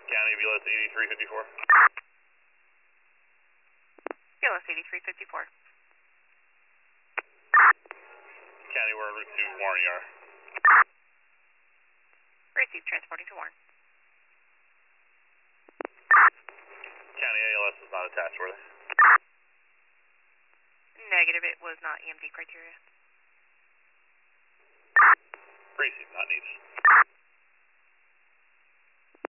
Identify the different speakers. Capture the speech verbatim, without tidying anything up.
Speaker 1: County, V L S eighty-three fifty-four.
Speaker 2: V L S eighty-three fifty-four.
Speaker 1: County, we're en route to Warren Yard.
Speaker 2: Receive, transporting to Warren.
Speaker 1: County, A L S is not attached, were they?
Speaker 2: Negative, it was not E M D criteria.
Speaker 1: Receive, not needed.